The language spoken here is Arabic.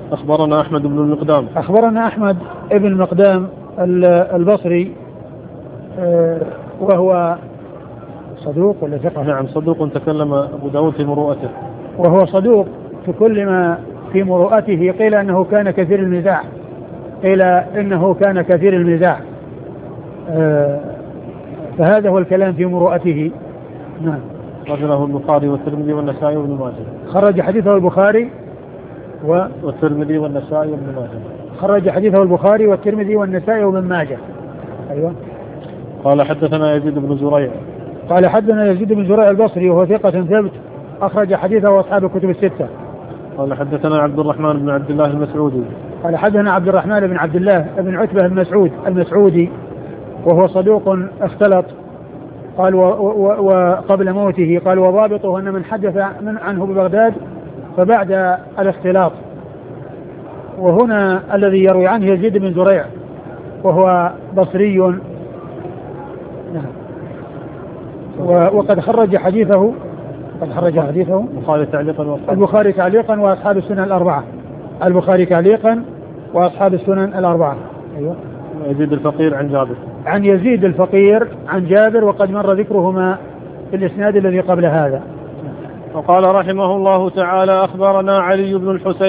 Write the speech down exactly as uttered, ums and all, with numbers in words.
أخبرنا أحمد بن المقدام أخبرنا أحمد بن المقدام البصري وهو صدوق ولا ثقة؟ نعم صدوق، تكلم أبو داود في مروءته، وهو صدوق في كل ما في مروءته. قيل أنه كان كثير المزاح، قيل إنه كان كثير المزاح، فهذا هو الكلام في مروءته. نعم. رجله البخاري والترمذي والنسائي وابن ماجه. خرج حديثه البخاري و... والترمذي والنسائي وابن ماجه. خرج حديثه البخاري والترمذي والنسائي وابن ماجه. أيوة. قال حدثنا يزيد بن زريع. قال حدثنا يزيد بن زريع البصري وهو ثقة ثبت، أخرج حديثه وأصحاب الكتب الستة. قال حدثنا عبد الرحمن بن عبد الله المسعودي. قال حدثنا عبد الرحمن بن عبد الله بن عتبة المسعود المسعودي وهو صدوق اختلط. قال وقبل موته قال وضابطه أن من حدث من عنه ببغداد فبعد الاختلاط. وهنا الذي يروي عنه يزيد بن زريع وهو بصري. نعم. وقد خرج حديثه قد خرج حديثه البخاري تعليقا البخاري تعليقا وأصحاب السنن الأربعة. البخاري تعليقا وأصحاب السنن الأربعة. أيوة. يزيد الفقير عن جابر. عن يزيد الفقير عن جابر، وقد مر ذكرهما في الإسناد الذي قبل هذا. وقال رحمه الله تعالى: أخبرنا علي بن الحسين